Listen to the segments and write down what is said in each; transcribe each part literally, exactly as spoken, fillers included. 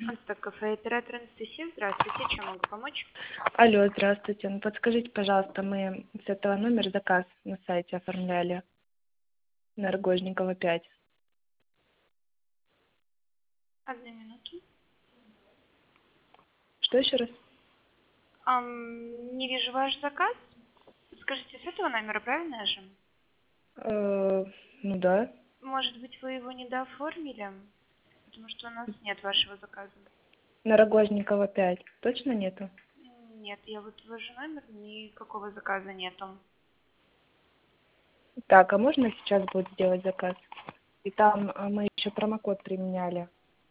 Так, кафе, оператор Анастасия, здравствуйте, чем могу помочь? Алло, здравствуйте. Ну, подскажите, пожалуйста, мы с этого номера заказ на сайте оформляли на Рогожникова пять. Одну минуту. Что еще раз? Ам, не вижу ваш заказ. Скажите, с этого номера, правильно я же? Э, ну да. Может быть, вы его недооформили? Потому что у нас нет вашего заказа. На Рогожникова пять. Точно нету? Нет, я вот ввожу номер, никакого заказа нету. Так, а можно сейчас будет сделать заказ? И там а, мы еще промокод применяли.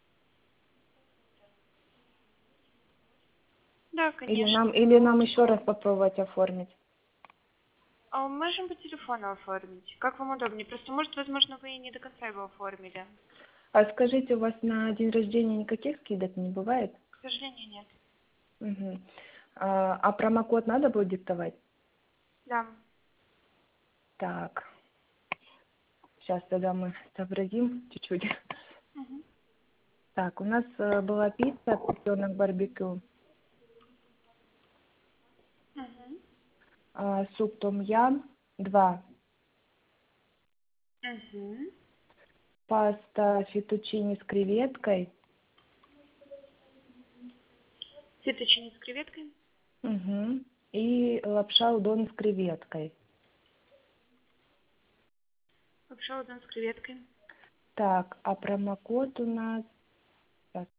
Да, Или конечно. нам, или нам еще раз попробовать оформить? А можем по телефону оформить. Как вам удобнее? Просто, может, возможно, вы и не до конца его оформили. А скажите, у вас на день рождения никаких скидок не бывает? К сожалению, нет. Угу. А, а промокод надо будет диктовать? Да. Так, сейчас тогда мы сообразим чуть-чуть. Угу. Так, у нас э, была пицца, поросенок барбекю, Угу. э, суп том-ям, два, Угу. паста фетучини с креветкой, Фетучини с креветкой. угу, и лапша удон с креветкой. Лапша удон с креветкой. Так, а промокод у нас так,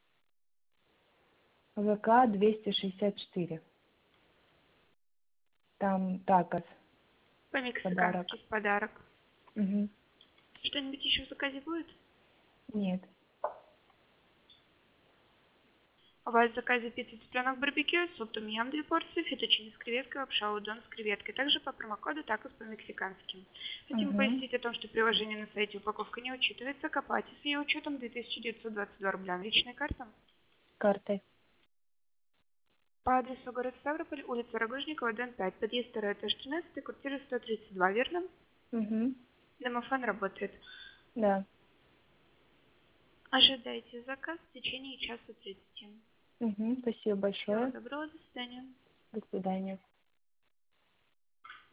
вэ ка двести шестьдесят четыре. Там такос, подарок. По-мексикански в подарок. Угу. Что-нибудь еще в заказе будет? Нет. У вас в заказе пицца цыпленок барбекю, суп том-ям две порции, фетучини с креветкой, лапша удон с креветкой. Также по промокоду такос по-мексикански. Хотим Угу. пояснить о том, что приложение на сайте упаковка не учитывается, к оплате с ее учетом две тысячи девятьсот двадцать два рубля. Наличная карта. Картой. По адресу город Ставрополь, улица Рогожникова, дом пять, подъезд второй, этаж тринадцать, квартира сто тридцать два, верно? Угу. Домофон работает. Да. Ожидайте заказ в течение часа тридцати. Угу. Спасибо Всего большое. доброго, до свидания. До свидания.